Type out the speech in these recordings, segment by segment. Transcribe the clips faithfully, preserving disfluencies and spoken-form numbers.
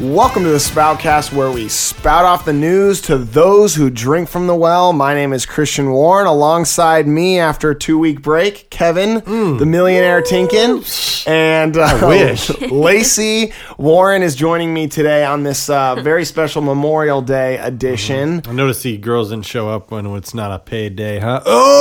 Welcome to the Spoutcast, where we spout off the news to those who drink from the well. My name is Christian Warren. Alongside me, after a two-week break, Kevin, mm. the millionaire Tinkin, and uh, I wish. Lacey Warren is joining me today on this uh, very special Memorial Day edition. I noticed the girls didn't show up when it's not a paid day, huh?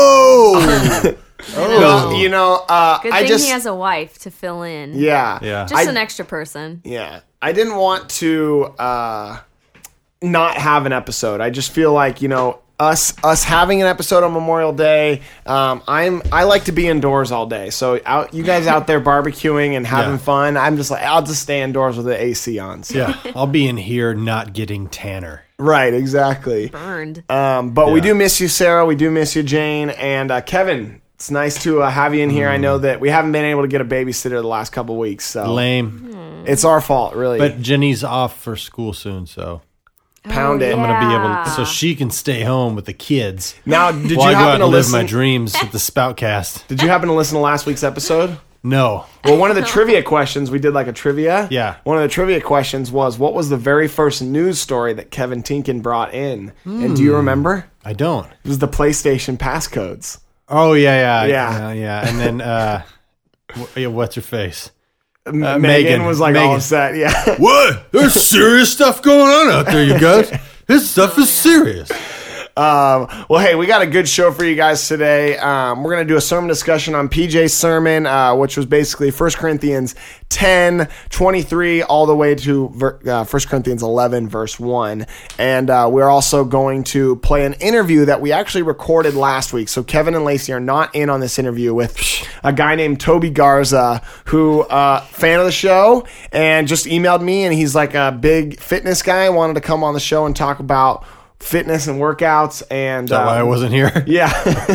Oh! Oh. Well, you know, uh, good I thing just he has a wife to fill in. Yeah, yeah. Just I, an extra person. Yeah, I didn't want to uh, not have an episode. I just feel like, you know, us us having an episode on Memorial Day. Um, I'm I like to be indoors all day. So out, you guys out there barbecuing and having yeah. fun. I'm just like, I'll just stay indoors with the A C on. So. Yeah, I'll be in here not getting tanner. Right, exactly. Burned. Um, but yeah. we do miss you, Sarah. We do miss you, Jane, and uh, Kevin. It's nice to uh, have you in here. Mm. I know that we haven't been able to get a babysitter the last couple weeks. So lame. It's our fault, really. But Jenny's off for school soon, so pound oh, it. Yeah. I'm gonna be able to, so she can stay home with the kids. Now, did while you I go out happen to and live listen? my dreams at the Spoutcast? Did you happen to listen to last week's episode? No. Well, one of the trivia questions, we did like a trivia. Yeah. One of the trivia questions was, what was the very first news story that Kevin Tinkin brought in? Mm. And do you remember? I don't. It was the PlayStation passcodes. Oh yeah, yeah, Yeah. yeah, yeah. And then, uh, w- what's her face? Uh, Megan, Megan was like Megan. all upset. Yeah. What? There's serious stuff going on out there, you guys. This stuff is serious. Um, well, hey, we got a good show for you guys today. Um, we're going to do a sermon discussion on P J's sermon, uh, which was basically First Corinthians ten, twenty-three, all the way to ver- uh, First Corinthians eleven, verse one. And uh, we're also going to play an interview that we actually recorded last week. So Kevin and Lacey are not in on this interview with a guy named Toby Garza, who, uh, fan of the show, and just emailed me, and he's like a big fitness guy, wanted to come on the show and talk about fitness and workouts. And Is that um, why I wasn't here? yeah.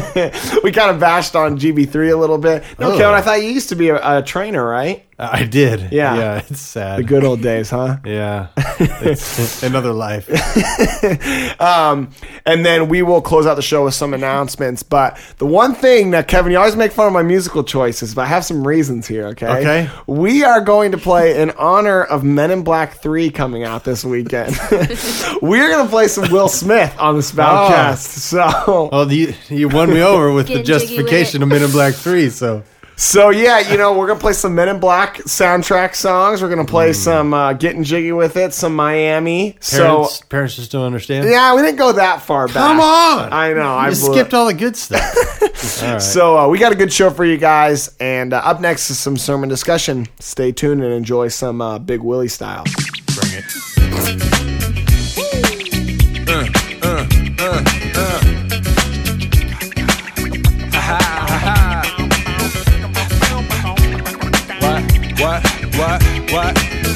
We kind of bashed on G B three a little bit. No, oh. Kevin, I thought you used to be a, a trainer, right? I did. Yeah. Yeah, it's sad. The good old days, huh? Yeah. It's another life. um, and then we will close out the show with some announcements. But the one thing that, Kevin, you always make fun of my musical choices, but I have some reasons here, okay? Okay. We are going to play in honor of Men in Black three coming out this weekend. We're going to play some Will Smith on the Spoutcast. So, Oh, you, you won me over with the Getting jiggy with justification it. of Men in Black three, so... so yeah, you know, we're going to play some Men in Black soundtrack songs. We're going to play mm. some uh, Getting Jiggy With It, some Miami. Parents, so parents just don't understand? yeah, we didn't go that far back. Come on! I know. You I blew skipped it. all the good stuff. All right. So uh, we got a good show for you guys. And uh, up next is some sermon discussion. Stay tuned and enjoy some uh, Big Willie style. Bring it. Uh, uh, uh, uh. Ha ha ha. What, what, what, what?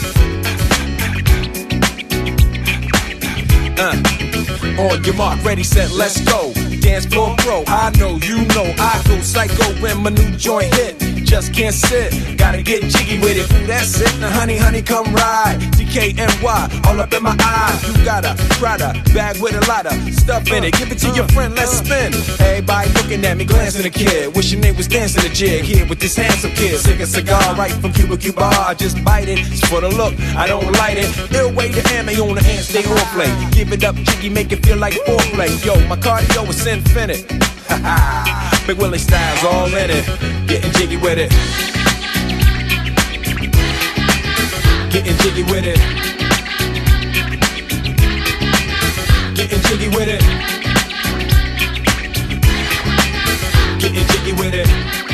Uh. On your mark, ready, set, let's go. Dance floor pro, I know, you know, I go psycho when my new joint hit. Just can't sit, gotta get jiggy with it. Ooh, that's it, now honey, honey, come ride. D K N Y, all up in my eye. You got a Prada bag with a lot of stuff in it. Give it to your friend, let's spin. Everybody looking at me, glancing a kid. Wishing they was dancing a jig here with this handsome kid. Sick a cigar right from Cuba Cuba. I just bite it, it's for the look, I don't light it. Ill way to ammo on the hand, stay on play. Give it up, jiggy, make it feel like foreplay. Yo, my cardio is infinite. Ha ha, Big Willie style's all in it. Getting jiggy with it. Getting jiggy with it. Getting jiggy with it. Getting jiggy with it.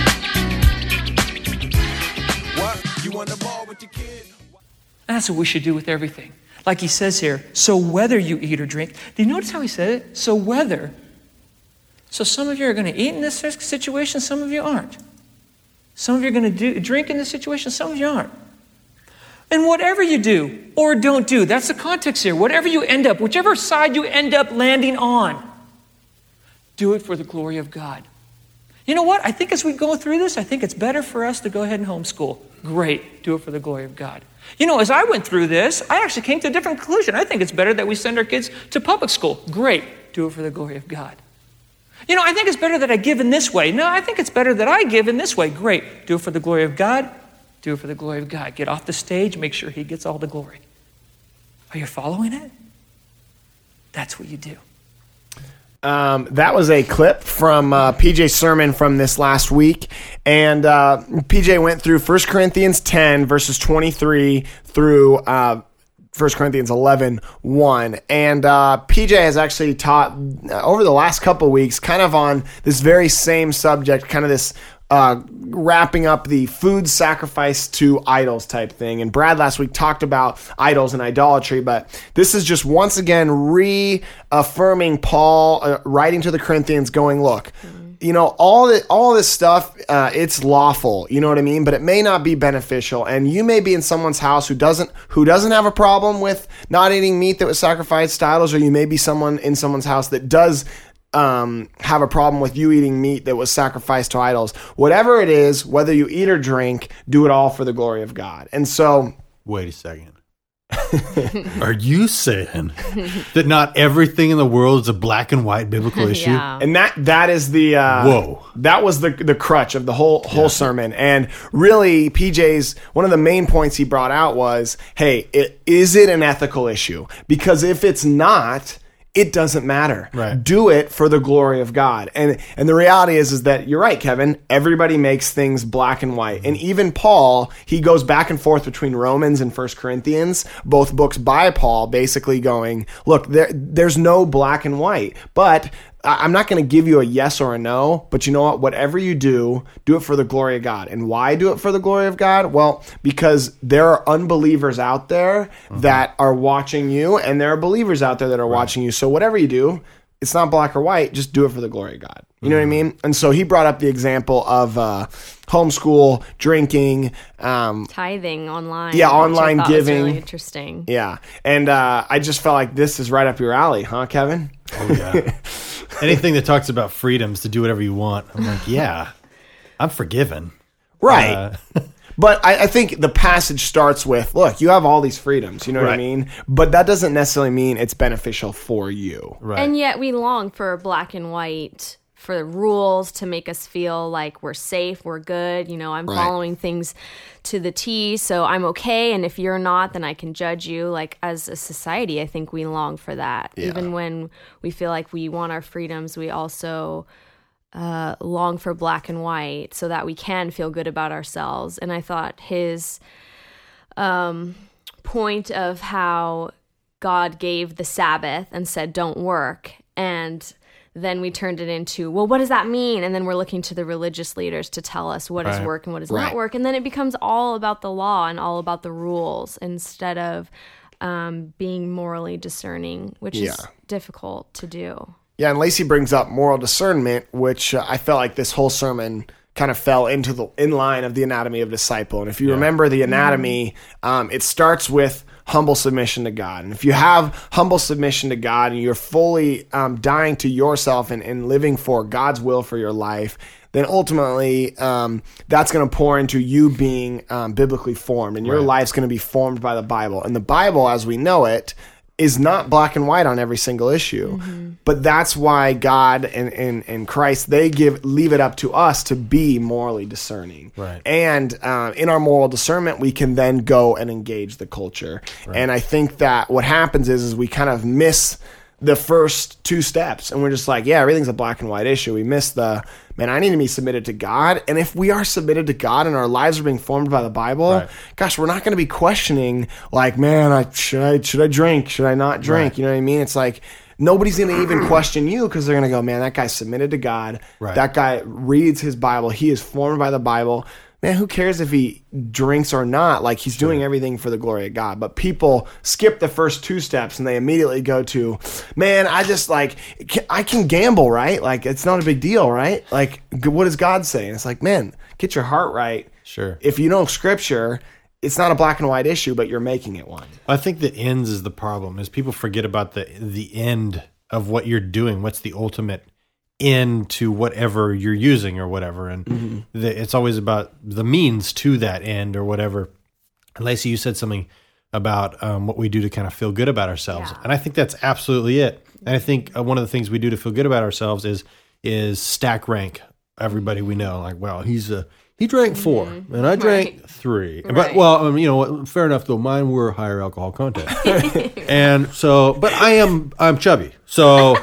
What? You on the ball with your kid? That's what we should do with everything. Like he says here, so whether you eat or drink. Do you notice how he said it? So whether. So some of you are going to eat in this situation, some of you aren't. Some of you are going to do, drink in this situation, some of you aren't. And whatever you do or don't do, that's the context here. Whatever you end up, whichever side you end up landing on, do it for the glory of God. You know what? I think as we go through this, I think it's better for us to go ahead and homeschool. Great. Do it for the glory of God. You know, as I went through this, I actually came to a different conclusion. I think it's better that we send our kids to public school. Great. Do it for the glory of God. You know, I think it's better that I give in this way. No, I think it's better that I give in this way. Great. Do it for the glory of God. Do it for the glory of God. Get off the stage. Make sure he gets all the glory. Are you following it? That's what you do. Um, that was a clip from uh, P J's sermon from this last week. And uh, P J went through First Corinthians ten, verses twenty-three through uh, First Corinthians eleven, one. And uh, P J has actually taught uh, over the last couple of weeks kind of on this very same subject, kind of this Uh, wrapping up the food sacrifice to idols type thing. And Brad last week talked about idols and idolatry, but this is just once again reaffirming Paul uh, writing to the Corinthians going, look, mm-hmm. you know, all, the, all this stuff, uh, it's lawful, you know what I mean? But it may not be beneficial. And you may be in someone's house who doesn't, who doesn't have a problem with not eating meat that was sacrificed to idols, or you may be someone in someone's house that does Um, have a problem with you eating meat that was sacrificed to idols. Whatever it is, whether you eat or drink, do it all for the glory of God. And so, wait a second. Are you saying that not everything in the world is a black and white biblical issue? Yeah. and that that is the uh, Whoa. That was the the crutch of the whole whole yeah. sermon. And really, P J's one of the main points he brought out was, hey, it, is it an ethical issue? Because if it's not, it doesn't matter. Right. Do it for the glory of God. And and the reality is is that you're right, Kevin. Everybody makes things black and white. And even Paul, he goes back and forth between Romans and First Corinthians, both books by Paul, basically going, look, there there's no black and white. But I'm not going to give you a yes or a no, but you know what? Whatever you do, do it for the glory of God. And why do it for the glory of God? Well, because there are unbelievers out there mm-hmm. that are watching you, and there are believers out there that are right. watching you. So whatever you do, it's not black or white. Just do it for the glory of God. You know mm-hmm. what I mean? And so he brought up the example of uh, homeschool, drinking, um, tithing online. Yeah, online which I thought giving. was really interesting. Yeah, and uh, I just felt like this is right up your alley, huh, Kevin? Oh yeah. Anything that talks about freedoms to do whatever you want, I'm like, yeah, I'm forgiven. Right. Uh, But I, I think the passage starts with, look, you have all these freedoms, you know right. what I mean? But that doesn't necessarily mean it's beneficial for you. Right. And yet we long for black and white, for the rules to make us feel like we're safe, we're good. You know, I'm right. following things to the T, so I'm okay. And if you're not, then I can judge you. Like, as a society, I think we long for that. Yeah. Even when we feel like we want our freedoms, we also uh, long for black and white so that we can feel good about ourselves. And I thought his um, point of how God gave the Sabbath and said, don't work, and then we turned it into, well, what does that mean? And then we're looking to the religious leaders to tell us what right. is work and what is right. not work. And then it becomes all about the law and all about the rules instead of um, being morally discerning, which yeah. is difficult to do. Yeah, and Lacey brings up moral discernment, which uh, I felt like this whole sermon kind of fell into the in line of the anatomy of a disciple. And if you yeah. remember the anatomy, mm. um, it starts with humble submission to God. And if you have humble submission to God and you're fully um, dying to yourself and, and living for God's will for your life, then ultimately um, that's going to pour into you being um, biblically formed, and your right. life's going to be formed by the Bible. And the Bible, as we know it, is not black and white on every single issue. Mm-hmm. But that's why God and, and, and Christ, they give leave it up to us to be morally discerning. Right. And uh, in our moral discernment, we can then go and engage the culture. Right. And I think that what happens is, is we kind of miss the first two steps. And we're just like, yeah, everything's a black and white issue. We miss the, man, I need to be submitted to God. And if we are submitted to God and our lives are being formed by the Bible, right. gosh, we're not going to be questioning like, man, I should I should I drink? Should I not drink? Right. You know what I mean? It's like nobody's going to even question you because they're going to go, man, that guy's submitted to God. Right. That guy reads his Bible. He is formed by the Bible. Man, who cares if he drinks or not? Like, he's sure. doing everything for the glory of God. But people skip the first two steps and they immediately go to, man, I just like, I can gamble, right? Like, it's not a big deal, right? Like, what does God say? And it's like, man, get your heart right. Sure. If you know Scripture, it's not a black and white issue, but you're making it one. I think the ends is the problem, is people forget about the the end of what you're doing. What's the ultimate into whatever you're using or whatever, and mm-hmm. the, it's always about the means to that end or whatever. And Lacey, you said something about um, what we do to kind of feel good about ourselves, yeah. and I think that's absolutely it. And I think uh, one of the things we do to feel good about ourselves is is stack rank everybody we know. Like, well, he's a He drank four, mm-hmm. and I drank right. three. Right. But well, um, you know, fair enough though. Mine were higher alcohol content, and so. But I am I'm chubby, so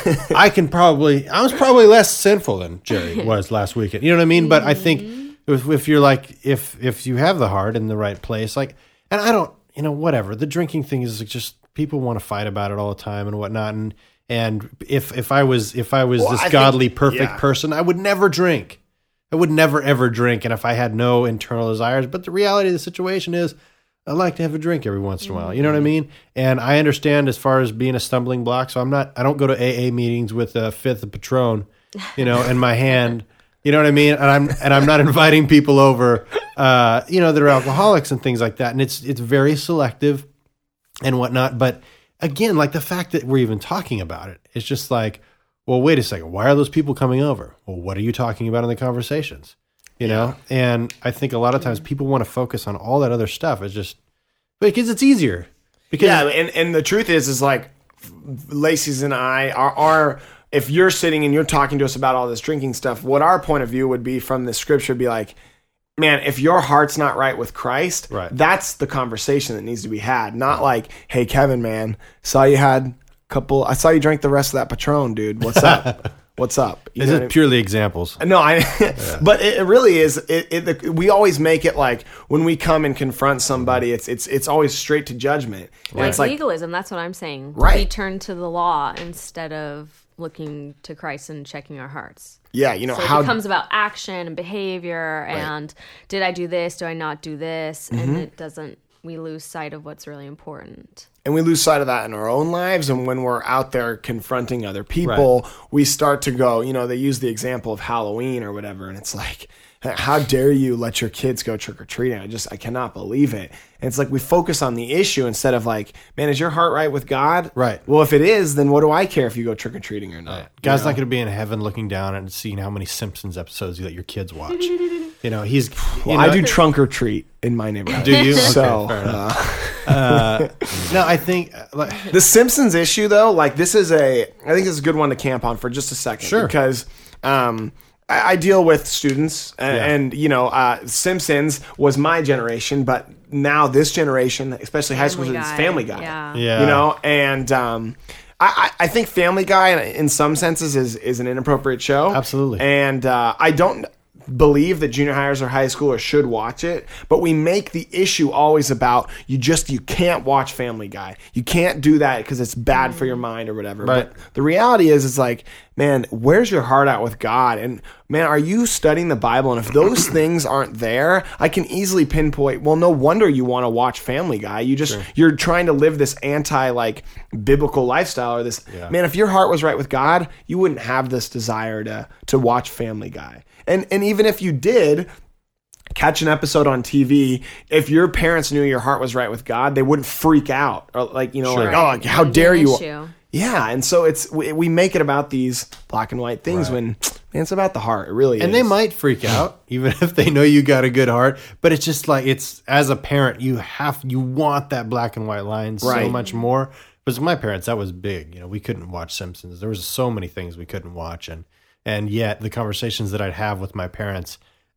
I can probably I was probably less sinful than Jerry was last weekend. You know what I mean? But I think if, if you're like if if you have the heart in the right place, like, and I don't, you know, whatever. The drinking thing is just people want to fight about it all the time and whatnot, and and if if I was if I was well, this I godly think, perfect yeah. person, I would never drink. I would never, ever drink, and if I had no internal desires. But the reality of the situation is I like to have a drink every once in a while. You know what I mean? And I understand as far as being a stumbling block, so I'm not, I don't go to A A meetings with a fifth of Patron, you know, in my hand. You know what I mean? And I'm and I'm not inviting people over, uh, you know, that are alcoholics and things like that. And it's it's very selective and whatnot. But again, like the fact that we're even talking about it, it's just like, well, wait a second. Why are those people coming over? Well, what are you talking about in the conversations? You yeah. know? And I think a lot of times people want to focus on all that other stuff. It's just because it's easier. Because yeah, and, and the truth is, is like Lacey's and I are, are, if you're sitting and you're talking to us about all this drinking stuff, what our point of view would be from the scripture would be like, man, if your heart's not right with Christ, right. that's the conversation that needs to be had. Not right. like, hey, Kevin, man, saw you had... couple I saw you drank the rest of that Patron, dude. What's up? What's up? You Is it purely I mean? examples? No, I yeah. but it, it really is it, it the, we always make it like when we come and confront somebody, it's it's it's always straight to judgment. Right. It's like like legalism, that's what I'm saying. Right. We turn to the law instead of looking to Christ and checking our hearts. Yeah, you know, so how it becomes about action and behavior right. and did I do this? Do I not do this? Mm-hmm. And it doesn't we lose sight of what's really important. And we lose sight of that in our own lives. And when we're out there confronting other people, right. we start to go, you know, they use the example of Halloween or whatever. And it's like, how dare you let your kids go trick-or-treating? I just, I cannot believe it. And it's like we focus on the issue instead of like, man, is your heart right with God? Right. Well, if it is, then what do I care if you go trick-or-treating or not? Right. God's know? not going to be in heaven looking down and seeing how many Simpsons episodes you let your kids watch. You know, he's... You well, know, I do trunk or treat in my neighborhood. Do you? Okay, so, fair enough. Uh, uh, no, I think... Like, the Simpsons issue, though, like this is a... I think this is a good one to camp on for just a second. Sure. Because... Um, I deal with students, and, yeah. and you know, uh, Simpsons was my generation, but now this generation, especially high school students, Family Guy. Yeah. yeah. You know, and um, I, I think Family Guy, in some senses, is is an inappropriate show. Absolutely. And uh, I don't believe that junior hires or high schoolers should watch it, but we make the issue always about you just you can't watch Family Guy. You can't do that because it's bad for your mind or whatever. Right. But the reality is, it's like, man, where's your heart at with God? And man, are you studying the Bible? And if those things aren't there, I can easily pinpoint, well, no wonder you want to watch Family Guy. You just, sure. you're trying to live this anti like biblical lifestyle or this, yeah. man, if your heart was right with God, you wouldn't have this desire to, to watch Family Guy. And, and even if you did catch an episode on T V, if your parents knew your heart was right with God, they wouldn't freak out or like, you know, sure. like, oh, like, how dare you? Issue. Yeah, and so it's we, we make it about these black and white things right. when man, it's about the heart. It really and is. And they might freak out even if they know you got a good heart, but it's just like it's as a parent, you have you want that black and white line right. so much more. Because my parents, that was big. You know, we couldn't watch Simpsons. There was so many things we couldn't watch, and and yet the conversations that I'd have with my parents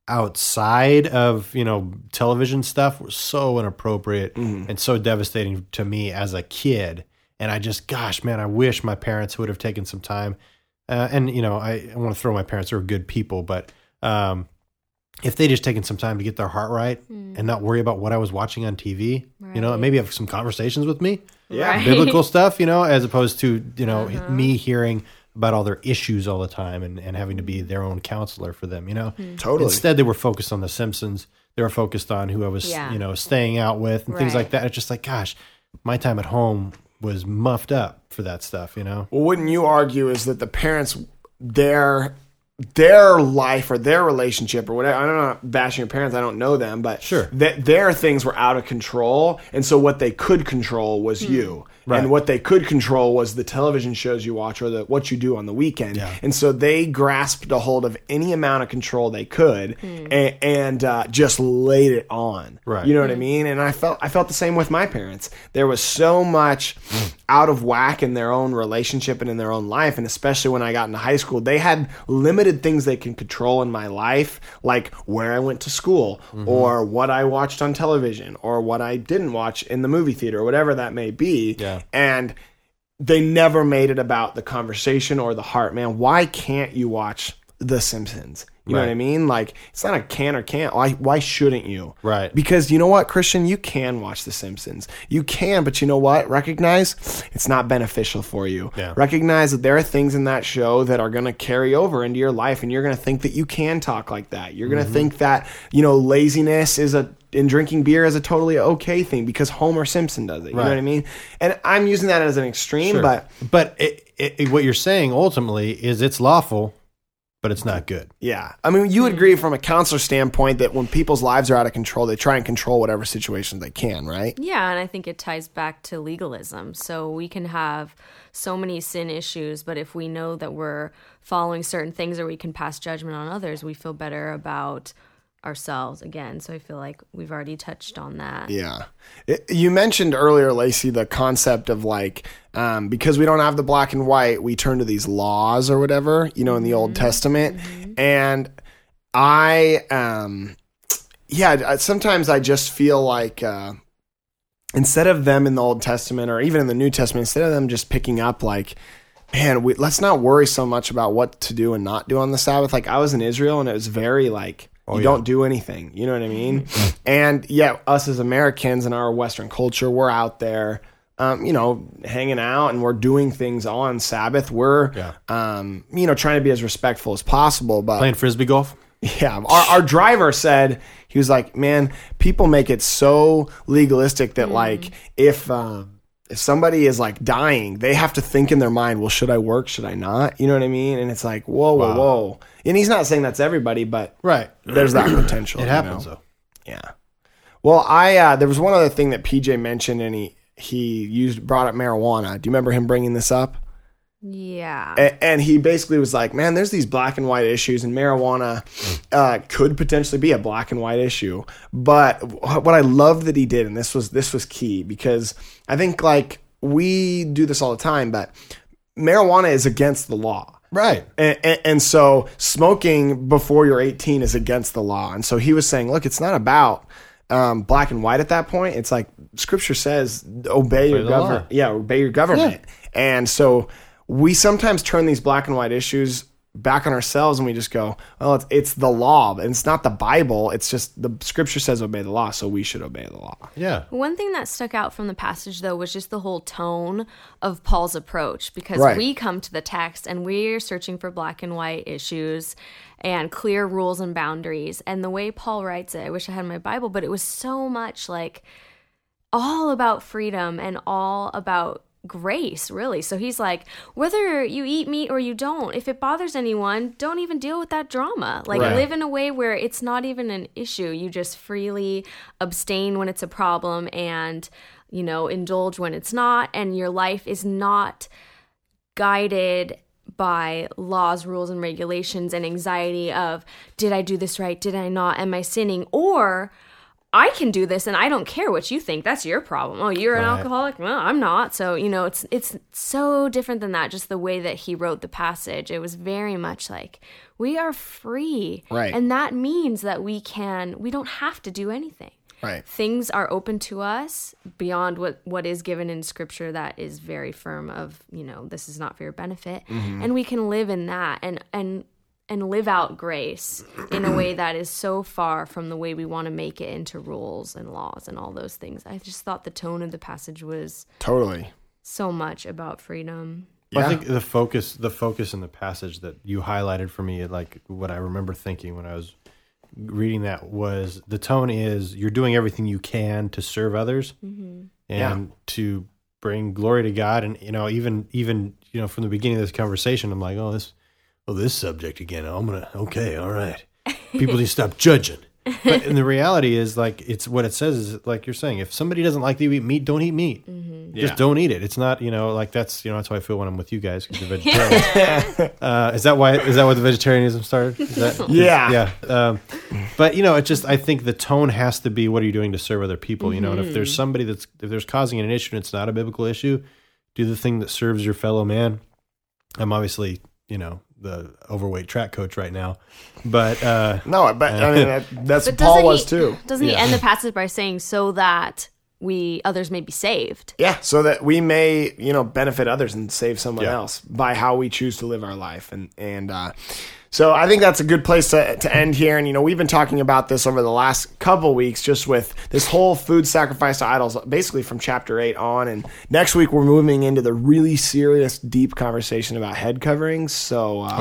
outside of, you know, television stuff were so inappropriate mm. and so devastating to me as a kid. And I just, gosh, man, I wish my parents would have taken some time. Uh, and, you know, I, I want to throw my parents who are good people, but um, if they just taken some time to get their heart right mm. and not worry about what I was watching on T V, right. you know, and maybe have some conversations with me, yeah, right. biblical stuff, you know, as opposed to, you know, uh-huh. me hearing about all their issues all the time and, and having to be their own counselor for them, you know. Mm. Totally. Instead, they were focused on The Simpsons. They were focused on who I was, yeah. you know, staying out with and right. things like that. It's just like, gosh, my time at home was muffed up for that stuff, you know? Well, wouldn't you argue is that the parents, their their life or their relationship or whatever, I'm not bashing your parents, I don't know them, but sure. th- their things were out of control, and so what they could control was mm. you. Right. And what they could control was the television shows you watch or the what you do on the weekend. Yeah. And so they grasped a hold of any amount of control they could mm. and, and uh, just laid it on. Right. You know what mm. I mean? And I felt I felt the same with my parents. There was so much out of whack in their own relationship and in their own life, and especially when I got into high school, they had limited limited things they can control in my life, like where I went to school mm-hmm. or what I watched on television or what I didn't watch in the movie theater or whatever that may be. Yeah. And they never made it about the conversation or the heart. Man, why can't you watch The Simpsons? You right. know what I mean? Like, it's not a can or can't. Why, why shouldn't you? Right. Because you know what, Christian? You can watch The Simpsons. You can, but you know what? Recognize it's not beneficial for you. Yeah. Recognize that there are things in that show that are going to carry over into your life, and you're going to think that you can talk like that. You're going to mm-hmm. think that, you know, laziness is a and drinking beer is a totally okay thing because Homer Simpson does it. You right. know what I mean? And I'm using that as an extreme, sure. but... But it, it, what you're saying ultimately is it's lawful, but it's not good. Yeah. I mean, you would agree from a counselor standpoint that when people's lives are out of control, they try and control whatever situations they can, right? Yeah, and I think it ties back to legalism. So we can have so many sin issues, but if we know that we're following certain things or we can pass judgment on others, we feel better about ourselves again. So I feel like we've already touched on that. Yeah. It, you mentioned earlier, Lacey, the concept of like, um, because we don't have the black and white, we turn to these laws or whatever, you know, in the mm-hmm. Old Testament. Mm-hmm. And I, um, yeah, sometimes I just feel like, uh, instead of them in the Old Testament or even in the New Testament, instead of them just picking up like, man, we, let's not worry so much about what to do and not do on the Sabbath. Like I was in Israel and it was very like, Oh, you yeah. don't do anything. You know what I mean? And yeah, us as Americans in our Western culture, we're out there, um, you know, hanging out and we're doing things on Sabbath. We're, yeah. um, you know, trying to be as respectful as possible. But playing Frisbee golf? Yeah. Our, our driver said, he was like, man, people make it so legalistic that mm. like if... Um, if somebody is like dying, they have to think in their mind, well, should I work? Should I not? You know what I mean? And it's like, whoa, whoa, wow. whoa. And he's not saying that's everybody, but right. there's that potential. It happens, know? though. Yeah. Well, I uh, there was one other thing that P J mentioned, and he, he used brought up marijuana. Do you remember him bringing this up? Yeah. And, and he basically was like, man, there's these black and white issues, and marijuana uh, could potentially be a black and white issue. But what I love that he did, and this was this was key, because I think like we do this all the time, but marijuana is against the law. Right. And, and, and so smoking before you're eighteen is against the law. And so he was saying, look, it's not about um, black and white at that point. It's like Scripture says, obey your government. Yeah, obey your government. Yeah. And so we sometimes turn these black and white issues back on ourselves and we just go, well, it's, it's the law, and it's not the Bible. It's just the Scripture says obey the law, so we should obey the law. Yeah. One thing that stuck out from the passage, though, was just the whole tone of Paul's approach, because right. we come to the text and we're searching for black and white issues and clear rules and boundaries. And the way Paul writes it, I wish I had my Bible, but it was so much like all about freedom and all about grace, really. So he's like, whether you eat meat or you don't, if it bothers anyone, don't even deal with that drama. Like right. live in a way where it's not even an issue. You just freely abstain when it's a problem and, you know, indulge when it's not. And your life is not guided by laws, rules, and regulations and anxiety of, did I do this right? Did I not? Am I sinning? Or I can do this and I don't care what you think. That's your problem. Oh, you're an right. alcoholic? No, I'm not. So, you know, it's it's so different than that. Just the way that he wrote the passage. It was very much like, we are free. Right. And that means that we can, we don't have to do anything. Right. Things are open to us beyond what, what is given in Scripture that is very firm of, you know, this is not for your benefit. Mm-hmm. And we can live in that and and and live out grace in a way that is so far from the way we want to make it into rules and laws and all those things. I just thought the tone of the passage was totally so much about freedom. Well, Yeah. I think the focus, the focus in the passage that you highlighted for me, like what I remember thinking when I was reading that was the tone is you're doing everything you can to serve others Mm-hmm. and Yeah. to bring glory to God. And, you know, even, even, you know, from the beginning of this conversation, I'm like, oh, this, oh, this subject again. I'm going to, okay, all right. People need to stop judging. But and the reality is, like, it's what it says is, like you're saying, if somebody doesn't like to eat meat, don't eat meat. Mm-hmm. Just Yeah. don't eat it. It's not, you know, like that's, you know, that's how I feel when I'm with you guys because you're vegetarian. uh, is that why, is that why the vegetarianism started? Is that, Yeah. Yeah. Um, but, you know, it just, I think the tone has to be, what are you doing to serve other people? You know, and if there's somebody that's, if there's causing an issue and it's not a biblical issue, do the thing that serves your fellow man. I'm obviously, you know, the overweight track coach right now. But uh, No, but I mean that, that's But Paul doesn't was he, too. Doesn't he Yeah. end the passage by saying, so that we others may be saved? Yeah, so that we may, you know, benefit others and save someone Yeah. else by how we choose to live our life. And and uh, so I think that's a good place to, to end here. And, you know, we've been talking about this over the last couple weeks, just with this whole food sacrifice to idols, basically from chapter eight on. And next week, we're moving into the really serious, deep conversation about head coverings. So uh,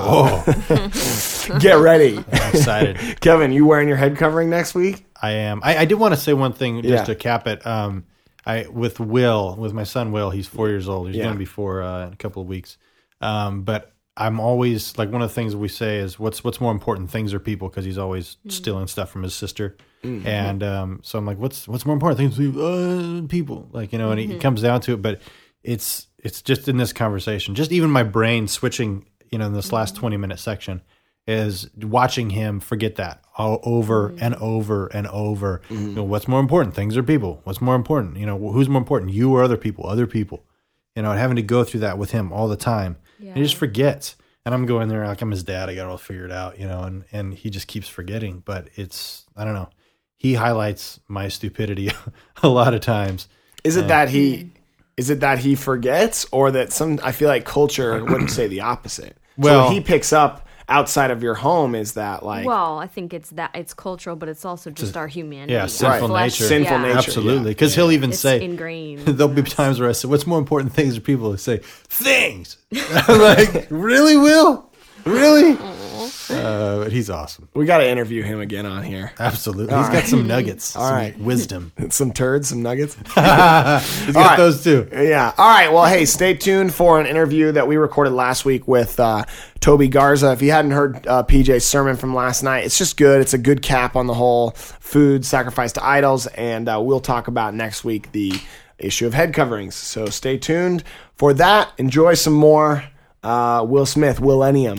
oh, get ready. I'm excited. Kevin, you wearing your head covering next week? I am. I, I did want to say one thing just Yeah. to cap it. Um, I with Will, with my son Will, he's four years old. He's Yeah. going to be four uh, in a couple of weeks. Um, but I'm always like one of the things we say is what's what's more important, things or people? Because he's always stealing stuff from his sister, Mm-hmm. and um, so I'm like, what's what's more important, things, uh, people? Like you know, and it comes down to it. But it's it's just in this conversation, just even my brain switching, you know, in this last twenty minute section is watching him forget that all over and over and over. You know, what's more important, things or people? What's more important? You know, who's more important, you or other people? Other people. You know, and having to go through that with him all the time. Yeah. He just forgets. And I'm going there like I'm his dad. I got it all figured out, you know, and, and he just keeps forgetting. But it's, I don't know. He highlights my stupidity a lot of times. Is it that he is it that he forgets, or that some? I feel like culture wouldn't say the opposite. so Well- what he picks up outside of your home is that like Well, I think it's that it's cultural, but it's also just our humanity. yeah, our sinful flesh. nature. Sinful Yeah. nature. Absolutely. Because he'll even It's say, ingrained. there'll be times where I say, what's more important, things or people? He'll say, things. I'm like, really, Will? Really? Uh, but he's awesome. we got to interview him again on here. Absolutely. He's got some nuggets, some right. wisdom. Some turds, some nuggets. He's got right. those too. Yeah. All right. Well, hey, stay tuned for an interview that we recorded last week with uh, Toby Garza. If you hadn't heard uh, P J's sermon from last night, it's just good. It's a good cap on the whole food sacrifice to idols, and uh, we'll talk about next week the issue of head coverings. So stay tuned for that. Enjoy some more uh, Will Smith, Willennium.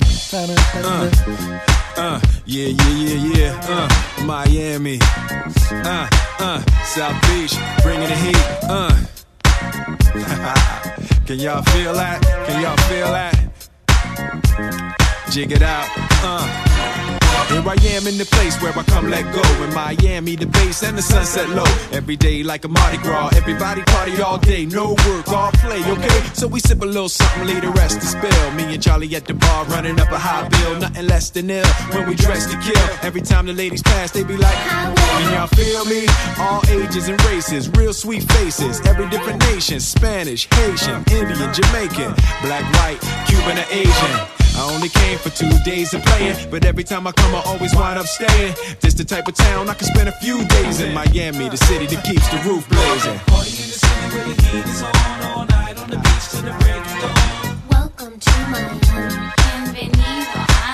Uh, yeah, yeah, yeah, yeah. Uh, Miami. Uh, uh, South Beach, bringing the heat. Uh. Can y'all feel that? Can y'all feel that? Jig it out. Uh. Here I am in the place where I come let go. In Miami, the bass and the sunset low. Every day like a Mardi Gras. Everybody party all day. No work, all play, okay? So we sip a little something, leave the rest to spill. Me and Charlie at the bar running up a high bill. Nothing less than ill when we dress to kill. Every time the ladies pass, they be like, can y'all feel me? All ages and races, real sweet faces. Every different nation, Spanish, Haitian, Indian, Jamaican, black, white, Cuban, or Asian. I only came for two days of playing, but every time I come I always wind up staying. This the type of town I can spend a few days in. Miami, the city that keeps the roof blazing. Party in the city where the heat is on, all night on the beach till the break of dawn. Welcome to Miami. Bienvenido a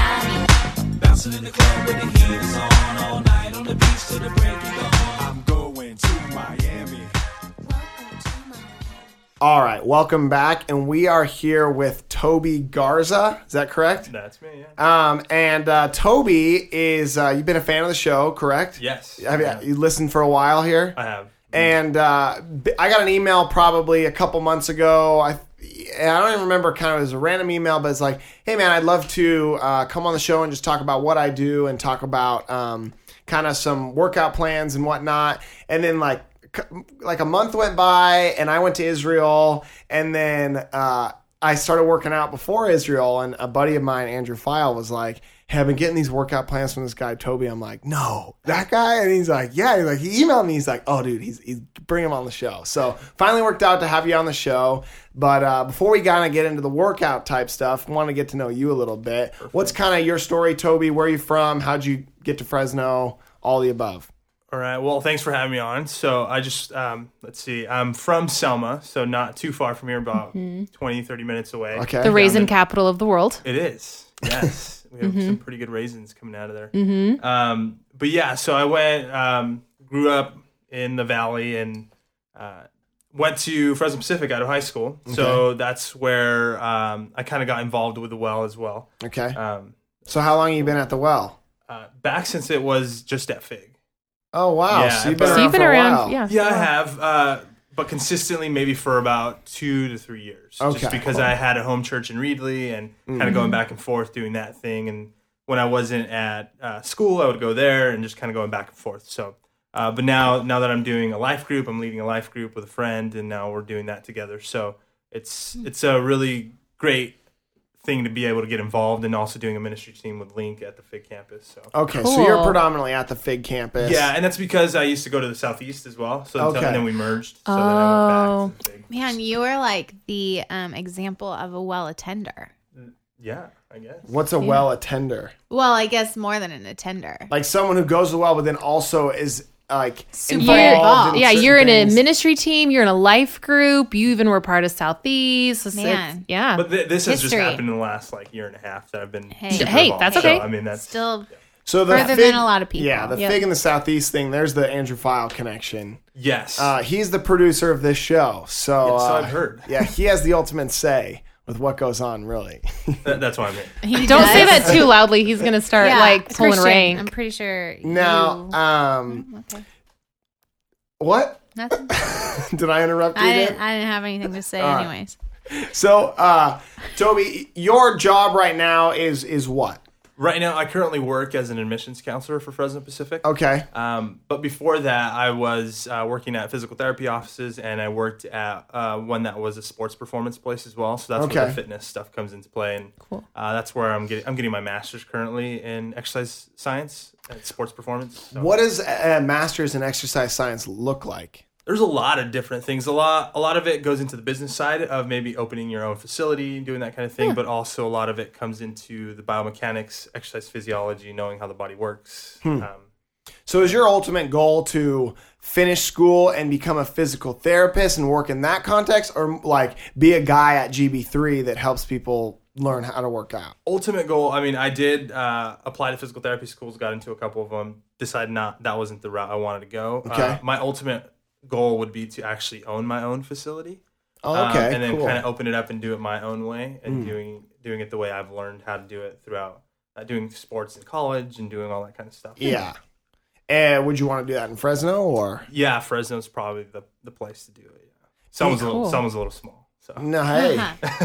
Miami. Bouncing in the club where the heat is on, all night on the beach till the break of dawn. I'm going to Miami. Welcome to Miami. All right, welcome back, and we are here with Toby Garza. Is that correct? That's me, yeah. Um, and uh, Toby is, uh, you've been a fan of the show, correct? Yes. Have you, I have. you listened for a while here? I have. And uh, b- I got an email probably a couple months ago. I and I don't even remember, kind of, it was a random email, but it's like, hey man, I'd love to uh, come on the show and just talk about what I do and talk about um, kind of some workout plans and whatnot. And then like, like a month went by and I went to Israel, and then uh, I started working out before Israel, and a buddy of mine, Andrew File, was like, hey, I've been getting these workout plans from this guy, Toby. I'm like, no, that guy? And he's like, yeah. He's like, he emailed me. He's like, oh, dude, he's, he's bring him on the show. So finally worked out to have you on the show. But uh, before we kind of get into the workout type stuff, I want to get to know you a little bit. Perfect. What's kind of your story, Toby? Where are you from? How'd you get to Fresno? All the above. All right. Well, thanks for having me on. So I just, um, let's see, I'm from Selma, so not too far from here, about mm-hmm. twenty, thirty minutes away. Okay. The raisin capital of the world. It is. Yes. We have mm-hmm. some pretty good raisins coming out of there. Mm-hmm. Um, but yeah, so I went, um, grew up in the Valley and uh, went to Fresno Pacific out of high school. Okay. So that's where um, I kind of got involved with the well as well. Okay. Um, so how long have you been at the well? Uh, back since it was just at Fig. Oh, wow. Yeah, so you've been so around you've been for a around, while. yeah. Yeah, I have. Uh, but consistently maybe for about two to three years. Okay. Just because I had a home church in Reedley and kind of going back and forth doing that thing. And when I wasn't at uh, school, I would go there and just kind of going back and forth. So, uh, but now now that I'm doing a life group, I'm leading a life group with a friend, and now we're doing that together. So it's it's a really great thing to be able to get involved in, also doing a ministry team with Link at the Fig campus. So Okay, so Cool. you're predominantly at the Fig campus. yeah, and that's because I used to go to the Southeast as well. So Okay. and then we merged. So then I went back to the Fig. Man, you were like the um, example of a well attender. Yeah, I guess. What's a well attender? Well, I guess more than an attender. Like someone who goes to the well, but then also is like Super involved. involved. in Yeah, certain you're in a things. ministry team. You're in a life group. You even were part of Southeast. It's- Man. it's- yeah. But th- this has just History. happened in the last like year and a half that I've been. Hey. super Hey, involved. that's So, okay. I mean, that's Still So the further Fig, than a lot of people. Yeah, the Yep. Fig in the Southeast thing. There's the Andrew File connection. yes. Uh, he's the producer of this show, so Yeah, so uh, I've heard. Yeah, he has the ultimate say with what goes on. Really. That- that's why I'm here. He Don't does. say that too loudly. He's gonna start Yeah, like pulling Christian, rank. I'm pretty sure. Now, you- um, okay. what Nothing. did I interrupt you? I there? didn't. I didn't have anything to say, All right. anyways. So, uh, Toby, your job right now is is what? Right now, I currently work as an admissions counselor for Fresno Pacific. Okay. Um, but before that, I was uh, working at physical therapy offices, and I worked at uh, one that was a sports performance place as well. So that's where Okay. the fitness stuff comes into play, and Cool. uh, that's where I'm getting I'm getting my master's currently in exercise science and sports performance. So What does a a master's in exercise science look like? there's a lot of different things. A lot a lot of it goes into the business side of maybe opening your own facility, doing that kind of thing. But also a lot of it comes into the biomechanics, exercise physiology, knowing how the body works. Um, So, is your ultimate goal to finish school and become a physical therapist and work in that context, or like be a guy at G B three that helps people learn how to work out? ultimate goal, I mean, I did uh, apply to physical therapy schools, got into a couple of them, decided not that wasn't the route I wanted to go. Okay. Uh, my ultimate goal would be to actually own my own facility. Oh, um, okay, and then cool. kind of open it up and do it my own way, and doing doing it the way I've learned how to do it throughout uh, doing sports in college and doing all that kind of stuff. Yeah. And would you want to do that in Fresno or? Yeah, Fresno's probably the, the place to do it. Yeah. Someone's a little Cool. someone's a little small. So No, hey.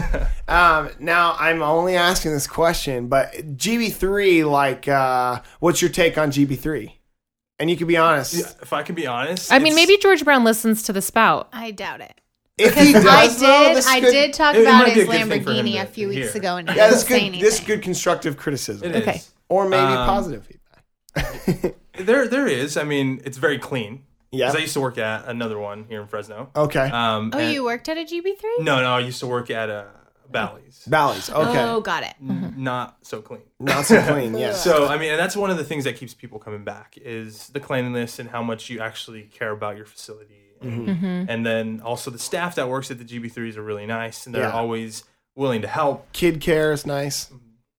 um, now, I'm only asking this question, but G B three, like, uh, what's your take on G B three? And you can be honest. Yeah, if I can be honest, I mean, it's- maybe George Brown listens to the Spout. I doubt it. If he does, I though, did. this I could- did talk it- it about might be his a good thing for him Lamborghini to- a few to weeks hear. ago, and he Yeah, didn't this say good. anything. This good constructive criticism, It Okay. is. or maybe Um, positive feedback. There there is. I mean, it's very clean. Yeah. Because I used to work at another one here in Fresno. Okay. Um, Oh, and- you worked at a G B three? No, no, I used to work at uh, Bally's. Bally's. Okay. Oh, got it. N- Not so clean. Not so clean. Yes. So, I mean, and that's one of the things that keeps people coming back is the cleanliness and how much you actually care about your facility. And, Mm-hmm. and then also the staff that works at the G B threes are really nice, and they're Yeah. always willing to help. Kid care is nice.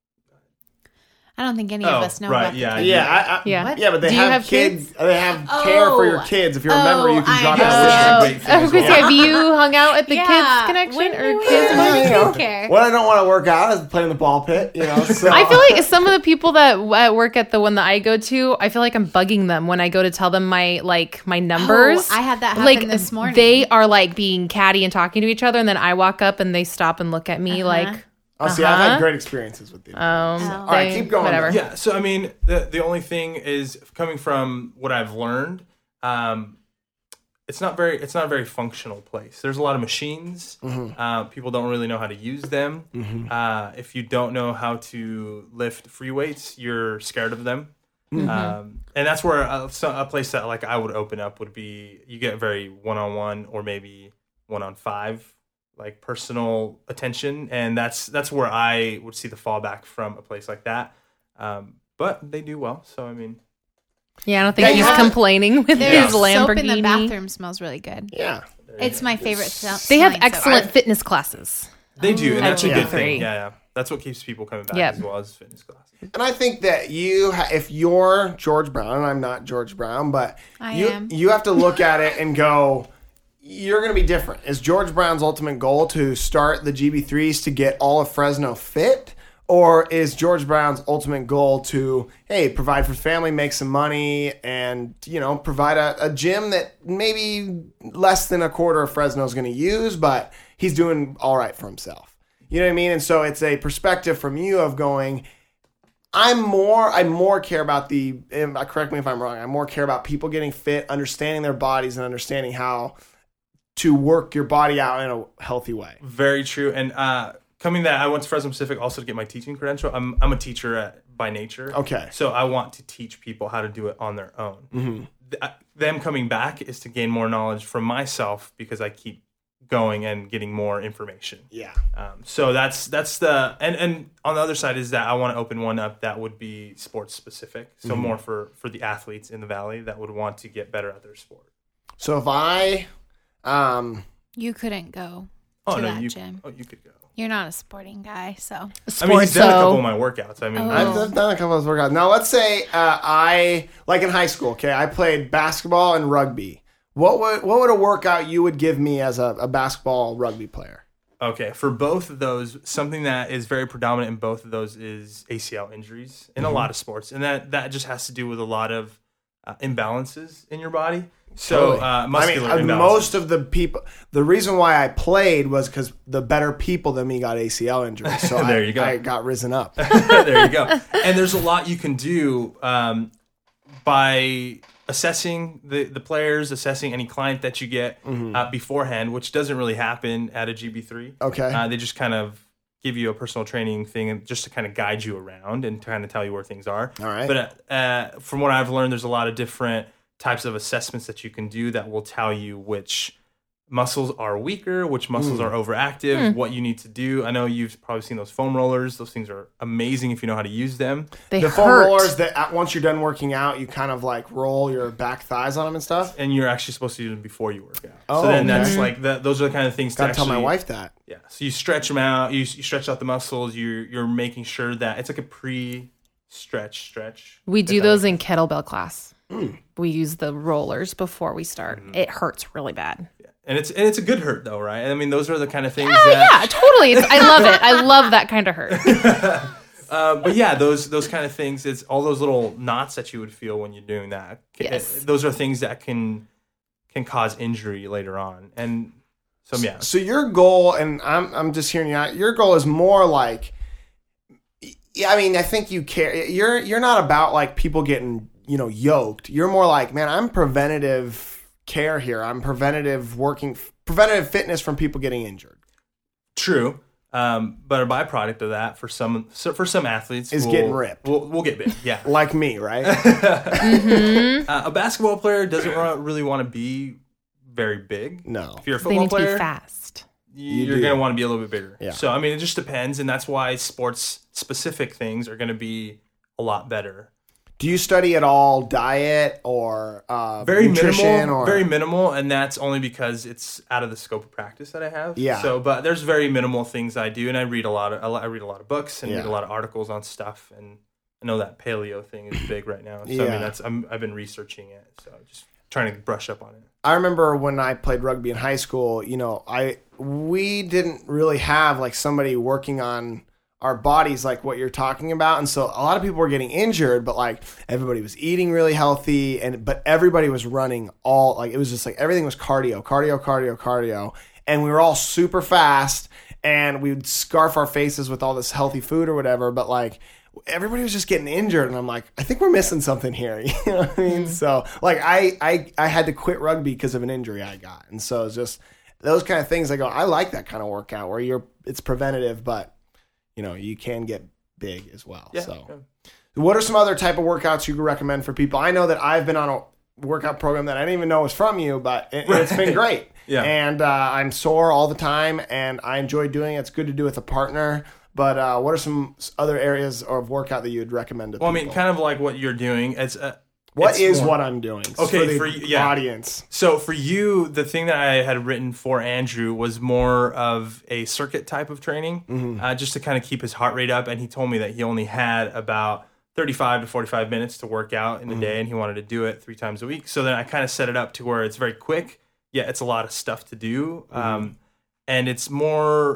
I don't think any Oh, of us know right, about the yeah, kid. Yeah, I, I, Yeah. yeah, but they Do you have, have kids. kids? They have care for your Oh. kids. If you remember, Oh, you can I drop know. that. Yeah, with which you. is a great thing I was as gonna say, well. have you hung out at the Yeah. kids connection When or do we kids? have You know, kid care? when I don't want to work out, is play in the ball pit. You know, so I feel like some of the people that uh, work at the one that I go to, I feel like I'm bugging them when I go to tell them my like my numbers. Oh, I had that happen like this morning. They are like being catty and talking to each other, and then I walk up and they stop and look at me like, oh, see, I've had Uh-huh. great experiences with you. um, All right, they- keep going. Whatever. Yeah, so I mean, the the only thing is coming from what I've learned, um, it's not very it's not a very functional place. There's a lot of machines. Uh, people don't really know how to use them. Uh, if you don't know how to lift free weights, you're scared of them. Um, and that's where a, so- a place that like I would open up would be you get very one on one or maybe one on five like personal attention, and that's that's where I would see the fallback from a place like that. Um, but they do well, so I mean, Yeah, I don't think Yeah, you he's have- complaining with Their his soap Lamborghini. in the bathroom smells really good. Yeah. It's my favorite. Smell, They have smelling soap. excellent fitness classes. they do, and At that's a good G B three. thing. Yeah, yeah, that's what keeps people coming back Yep. as well as fitness classes. And I think that you, ha- if you're George Brown, and I'm not George Brown, but I you, am. you have to look at it and go, you're going to be different. Is George Brown's ultimate goal to start the G B threes to get all of Fresno fit? Or is George Brown's ultimate goal to, hey, provide for family, make some money, and, you know, provide a, a gym that maybe less than a quarter of Fresno is going to use, but he's doing all right for himself. You know what I mean? And so it's a perspective from you of going, I'm more, I more care about the, and correct me if I'm wrong, I more care about people getting fit, understanding their bodies, and understanding how to work your body out in a healthy way. Very true. And uh, coming that, I went to Fresno Pacific also to get my teaching credential. I'm I'm a teacher at, by nature. Okay. So I want to teach people how to do it on their own. Mm-hmm. Th- them coming back is to gain more knowledge from myself because I keep going and getting more information. Yeah. Um, so that's that's the and and on the other side is that I want to open one up that would be sports specific. So Mm-hmm. more for for the athletes in the valley that would want to get better at their sport. So if I, um, You couldn't go Oh to no, that you gym. oh you could go. You're not a sporting guy, so. I mean, he's done a couple so of my workouts. I mean, Oh. I've, I've done a couple of those workouts. Now, let's say uh, I, like in high school, okay, I played basketball and rugby. What would what would a workout you would give me as a, a basketball rugby player? okay, for both of those, something that is very predominant in both of those is A C L injuries in Mm-hmm. a lot of sports, and that that just has to do with a lot of uh, imbalances in your body. So Totally. uh, muscular I mean, uh, imbalances. most of the people, the reason why I played was because the better people than me got A C L injuries. So There I, you go. I got risen up. there you go. And there's a lot you can do um, by assessing the, the players, assessing any client that you get uh, beforehand, which doesn't really happen at a G B three. Okay. Uh, they just kind of give you a personal training thing and just to kind of guide you around and kind of tell you where things are. All right. But uh, uh, from what I've learned, there's a lot of different types of assessments that you can do that will tell you which muscles are weaker, which muscles are overactive, what you need to do. I know you've probably seen those foam rollers. Those things are amazing if you know how to use them. they The foam hurt. rollers that uh, once you're done working out, you kind of like roll your back thighs on them and stuff. And you're actually supposed to do them before you work out. Oh, so then okay. that's like that. Those are the kind of things. Gotta to tell my actually- wife that. Yeah. So you stretch them out. You, you stretch out the muscles. You're you're making sure that it's like a pre-stretch stretch. We if do that those makes in kettlebell class. Mm. We use the rollers before we start. It hurts really bad. And it's and it's a good hurt though, right? I mean, those are the kind of things Oh that. yeah, totally. It's, I love it. I love that kind of hurt. Uh, but yeah, those those kind of things. It's all those little knots that you would feel when you're doing that. Yes. It- those are things that can can cause injury later on. And so yeah, So your goal, and I'm I'm just hearing you out. Your goal is more like, yeah. I mean, I think you care. You're you're not about like people getting you know yoked. You're more like, man, I'm preventative care here. I'm preventative working, preventative fitness from people getting injured. true. Um, but a byproduct of that for some so for some athletes Is will- getting ripped. We'll, we'll get big. Yeah. Like me, right? Uh, a basketball player doesn't wa- really want to be very big. No. If you're a They football need to player, be fast. You you're do. going to want to be a little bit bigger. Yeah. So, I mean, it just depends. And that's why sports specific things are going to be a lot better. Do you study at all diet or uh, Very nutrition minimal, or very minimal. And that's only because it's out of the scope of practice that I have. Yeah. So, but there's very minimal things I do. And I read a lot of, I read a lot of books and Yeah. read a lot of articles on stuff. And I know that paleo thing is big right now. So, I Yeah. mean, that's, I'm, I've been researching it. So just trying to brush up on it. I remember when I played rugby in high school, you know, I we didn't really have like somebody working on our bodies like what you're talking about. And so a lot of people were getting injured, but like everybody was eating really healthy and but everybody was running all like it was just like everything was cardio, cardio, cardio, cardio. And we were all super fast and we would scarf our faces with all this healthy food or whatever, but like everybody was just getting injured and I'm like, I think we're missing something here. You know what I mean? So like I, I, I had to quit rugby because of an injury I got. And so it's just those kind of things I go, I like that kind of workout where you're, it's preventative, but you know, you can get big as well. Yeah, so yeah. what are some other type of workouts you could recommend for people? I know that I've been on a workout program that I didn't even know was from you, but it, it's been great. Yeah. And uh, I'm sore all the time and I enjoy doing it. It's good to do with a partner. But uh, what are some other areas of workout that you would recommend to Well, I people? mean, kind of like what you're doing. It's uh, What it's is more- what I'm doing? Okay, for the for you- yeah. audience. So for you, the thing that I had written for Andrew was more of a circuit type of training, Mm-hmm. uh, just to kind of keep his heart rate up. And he told me that he only had about thirty-five to forty-five minutes to work out in Mm-hmm. a day, and he wanted to do it three times a week. So then I kind of set it up to where it's very quick, yet it's a lot of stuff to do, Mm-hmm. um, and it's more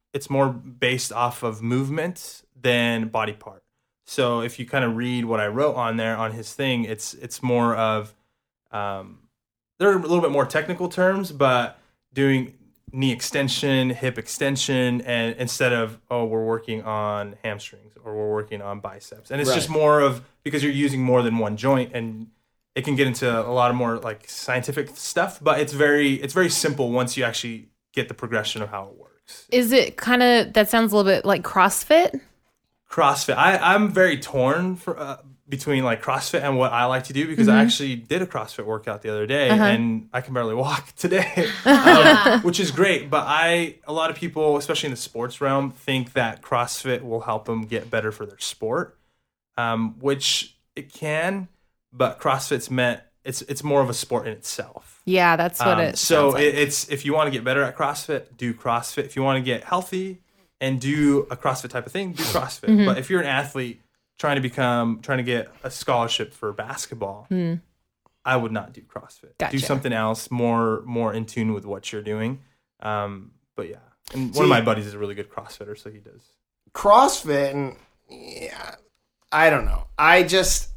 it's more based off of movement than body part. So if you kind of read what I wrote on there on his thing, it's it's more of um, there are a little bit more technical terms, but doing knee extension, hip extension, and instead of oh we're working on hamstrings or we're working on biceps, and it's Right. just more of because you're using more than one joint, and it can get into a lot of more like scientific stuff, but it's very it's very simple once you actually get the progression of how it works. Is it kind of, that sounds a little bit like CrossFit? CrossFit. I, I'm very torn for uh, between like CrossFit and what I like to do because Mm-hmm. I actually did a CrossFit workout the other day Uh-huh. and I can barely walk today, um, which is great. But I, a lot of people, especially in the sports realm, think that CrossFit will help them get better for their sport, um, which it can. But CrossFit's meant it's it's more of a sport in itself. Yeah, that's what Um, it so sounds like. it, it's if you want to get better at CrossFit, do CrossFit. If you want to get healthy and do a CrossFit type of thing, do CrossFit. Mm-hmm. But if you're an athlete trying to become trying to get a scholarship for basketball, I would not do CrossFit. Gotcha. Do something else more more in tune with what you're doing. Um, but yeah, and one See- of my buddies is a really good CrossFitter, so he does. CrossFit, and yeah, I don't know. I just,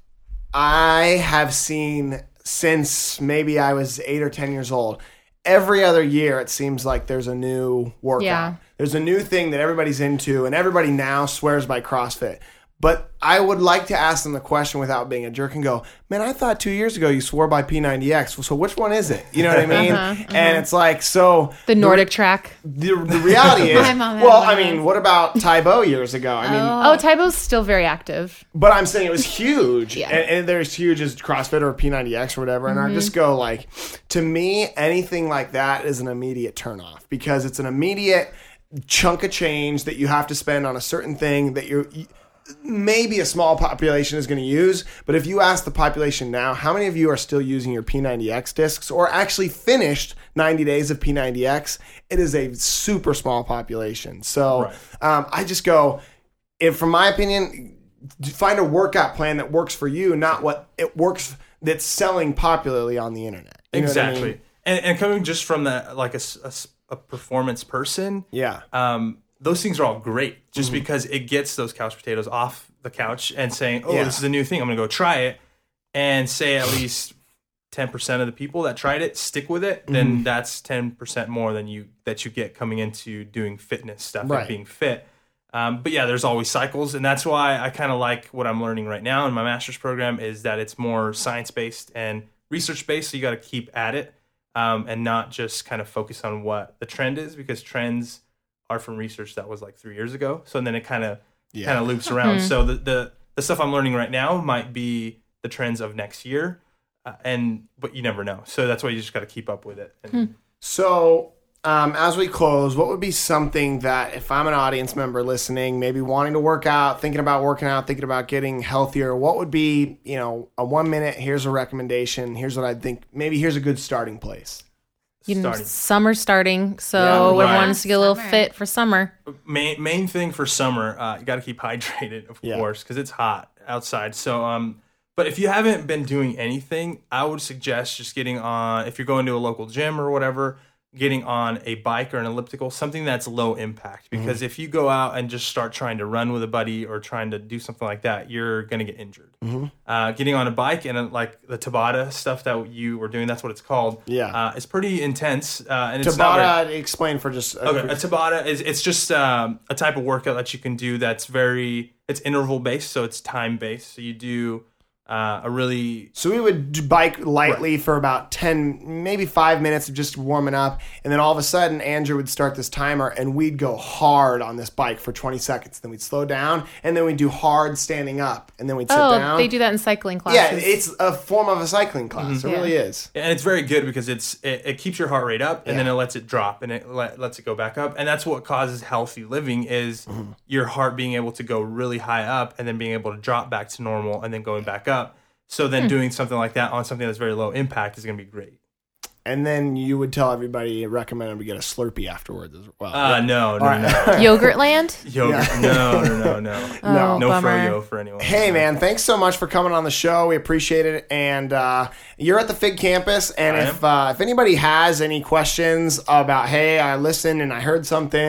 I have seen since maybe I was eight or ten years old. Every other year, it seems like there's a new workout. Yeah. There's a new thing that everybody's into, and everybody now swears by CrossFit. But I would like to ask them the question without being a jerk and go, man, I thought two years ago you swore by P ninety X. So which one is it? You know what I mean? Uh-huh, And it's like, so the Nordic track. the, the reality is, My mom had well, one I of mean, those. what about Tybo years ago? I mean, Oh, Tybo's still very active. but I'm saying it was huge. Yeah. and, and they're as huge as CrossFit or P ninety X or whatever. And I just go like, to me, anything like that is an immediate turnoff because it's an immediate chunk of change that you have to spend on a certain thing that you're maybe a small population is going to use. But if you ask the population now, how many of you are still using your P ninety X discs or actually finished ninety days of P ninety X? It is a super small population. So Right. um, I just go, if from my opinion, find a workout plan that works for you, not what it works that's selling popularly on the internet. You know what I mean? Exactly. And, and coming just from that, like a, s- a s- a performance person, Yeah. um, those things are all great just because it gets those couch potatoes off the couch and saying, oh, Yeah. this is a new thing. I'm going to go try it. And say at least ten percent of the people that tried it stick with it, then that's ten percent more than you that you get coming into doing fitness stuff Right. and being fit. Um, but yeah, there's always cycles. And that's why I kind of like what I'm learning right now in my master's program is that it's more science-based and research-based. So you got to keep at it um, and not just kind of focus on what the trend is because trends are from research that was like three years ago. So then it kind of Yeah. kind of loops around. So the, the the stuff I'm learning right now might be the trends of next year, uh, and but you never know. So that's why you just got to keep up with it. And, So, um, as we close, what would be something that if I'm an audience member listening, maybe wanting to work out, thinking about working out, thinking about getting healthier, what would be, you know, a one minute, here's a recommendation, here's what I think, maybe here's a good starting place. You know, starting. summer's starting, so Yeah, everyone right. wants to get a little Summer. fit for summer. main main thing for summer, uh, you got to keep hydrated, of Yeah. course, because it's hot outside. So, um, but if you haven't been doing anything, I would suggest just getting on. If you're going to a local gym or whatever, getting on a bike or an elliptical, something that's low impact. Because if you go out and just start trying to run with a buddy or trying to do something like that, you're gonna get injured. Uh, getting on a bike and uh, like the Tabata stuff that you were doing, that's what it's called. Yeah. uh, it's pretty intense. Uh, and it's not very- Tabata, explain for just a Okay, quick- a Tabata is it's just um, a type of workout that you can do that's very it's interval based, so it's time based. So you do uh, a really So we would d- bike lightly for about ten, maybe five minutes of just warming up. And then all of a sudden, Andrew would start this timer and we'd go hard on this bike for twenty seconds. Then we'd slow down and then we'd do hard standing up. And then we'd sit Oh, down. they do that in cycling Yeah, classes. it's a form of a cycling class. It Yeah. really is. and it's very good because it's it, it keeps your heart rate up and then Yeah. it lets it drop and it let, lets it go back up, and that's what causes healthy living is Mm-hmm. your heart being able to go really high up and then being able to drop back to normal and then going back up. So then Hmm. doing something like that on something that's very low impact is going to be great. And then you would tell everybody, recommend them to get a Slurpee afterwards as well. Uh, no, no, right. no. Yogurtland? Yogurt. No, no, no, no. Oh, no bummer. froyo for anyone. Hey man, thanks so much for coming on the show. We appreciate it. And uh, you're at the Fig campus, and I if uh, if anybody has any questions about, hey, I listened and I heard something,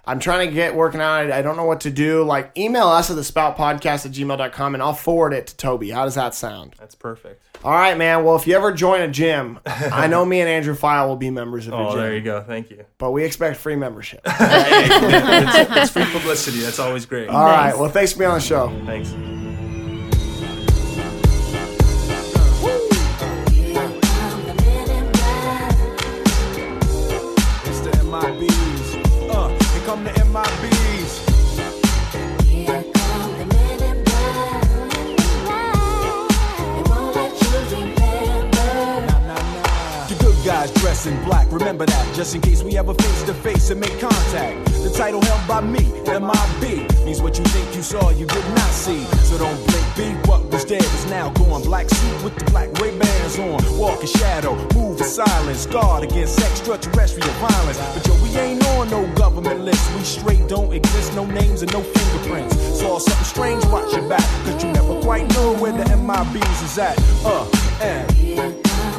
I'm trying to get working on it. I don't know what to do. Like, email us at the spout podcast at gmail dot com and I'll forward it to Toby. How does that sound? That's perfect. All right, man. Well, if you ever join a gym, I know me and Andrew File will be members of your Oh, gym. there you go. Thank you. But we expect free membership. it's, it's free publicity. That's always great. All right. Well, thanks for being on the show. Thanks. It's the M I Bs. Uh, here come the M I Bs. The good guys dress in black, remember that, just in case we ever face to face and make contact. The title held by me, M I B, means what you think you saw, you did not see. So don't blink, be what was dead is now gone. Black suit with the black Ray-Bans on, walk in shadow, move in silence, guard against extraterrestrial violence. But yo, we ain't on no government list, we straight don't exist, no names and no fingerprints. Saw something strange, watch your back, cause you never quite know where the M I Bs is at. Uh, and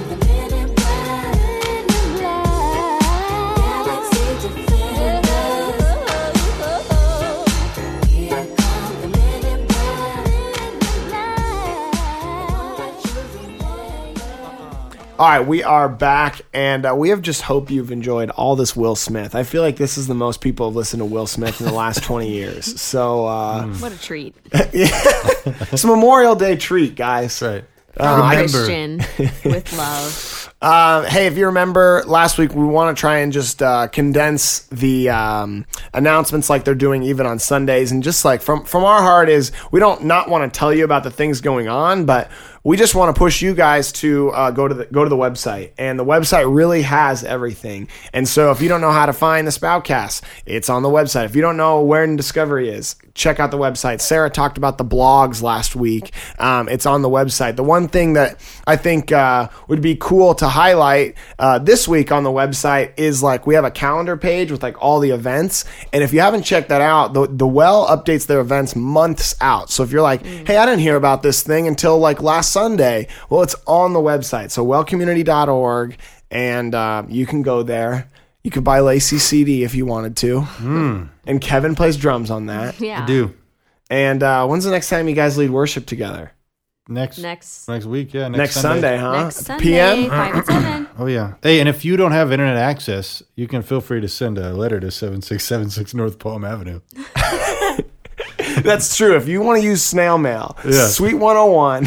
All right, we are back, and uh, we have just hope you've enjoyed all this Will Smith. I feel like this is the most people have listened to Will Smith in the last twenty years. So, uh, What a treat. it's a Memorial Day treat, guys. Right. Uh, I- Christian with love. Uh, hey, if you remember last week, we want to try and just uh, condense the um, announcements like they're doing even on Sundays. And just like from, from our heart is we don't not want to tell you about the things going on, but we just want to push you guys to uh, go to the go to the website. And the website really has everything. And so if you don't know how to find the Spoutcast, it's on the website. If you don't know where Discovery is, check out the website. Sarah talked about the blogs last week. Um, it's on the website. The one thing that I think uh, would be cool to highlight uh, this week on the website is like we have a calendar page with like all the events. And if you haven't checked that out, the, the Well updates their events months out. So if you're like, hey, I didn't hear about this thing until like last Sunday, well, it's on the website. So well community dot org, and uh, you can go there. You could buy Lacey C D if you wanted to. Mm. And Kevin plays drums on that. Yeah. I do. And uh, when's the next time you guys lead worship together? Next Next next week, yeah. Next, Next Sunday, huh? next Sunday, P M? five and seven. Oh yeah. Hey, and if you don't have internet access, you can feel free to send a letter to seven six seven six North Palm Avenue. That's true. If you want to use snail mail, Yeah. Sweet one oh one.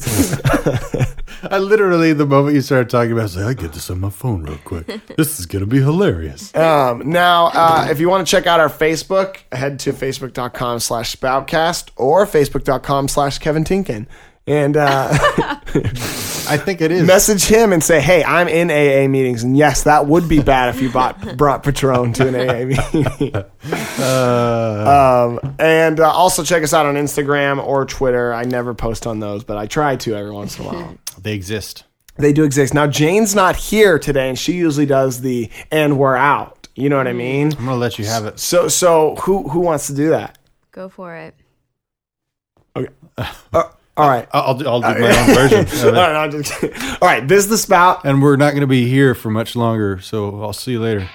I literally, the moment you started talking about it, I was like, I get this on my phone real quick. This is going to be hilarious. Um, now, uh, if you want to check out our Facebook, head to facebook.com slash spoutcast or facebook.com slash Kevin Tinkin. And uh, I think it is. message him and say, hey, I'm in A A meetings. And yes, that would be bad if you bought, brought Patron to an A A meeting. Uh, um, and uh, also check us out on Instagram or Twitter. I never post on those, but I try to every once in a while. they exist. They do exist. Now, Jane's not here today, and she usually does the and we're out. You know what I mean? I'm going to let you have it. So, so who who wants to do that? Go for it. Okay. Uh, all right. I'll, I'll do, I'll do my own version of All it. right, I'm just- all right, this is the Spout. And we're not going to be here for much longer, so I'll see you later.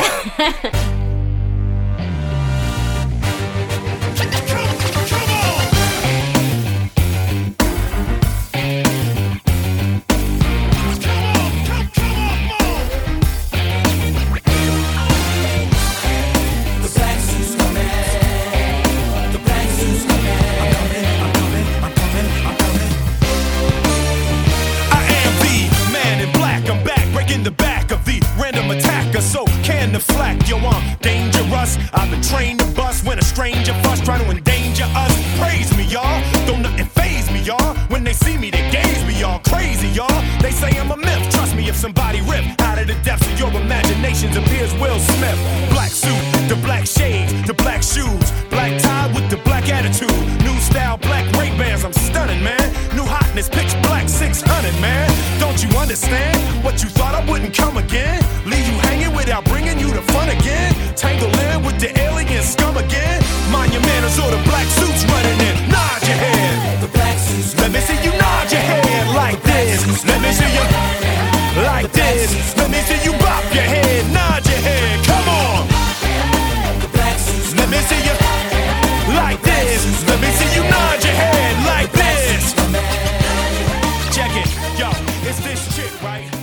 I am the man in black. I'm back, breaking the back of the random attacker. So can the flak, yo, I'm dangerous. I've been trained to bust when a stranger fuss trying to endanger us. Praise me, y'all. Don't nothing faze me, y'all. When they see me, they gaze me, y'all. Crazy, y'all. They say I'm a myth. Trust me, if somebody rip out of the depths of your imaginations appears Will Smith. Black suit, the black shades, the black shoes, black tie with the black attitude. New style, black Ray-Bans. I'm stunning, man. New hotness, pitch black six hundred, man. Don't you understand? What you thought I wouldn't come again? Leave you hanging without bringing you the fun again? Tangle in with the alien scum again? Mind your manners or the black suits running in. Nod your head. The black suits. Let me see you nod your head like this. Let me see you like this. Let me see you bop your head, nod your head. Come on.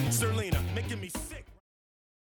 Serlina, making me sick.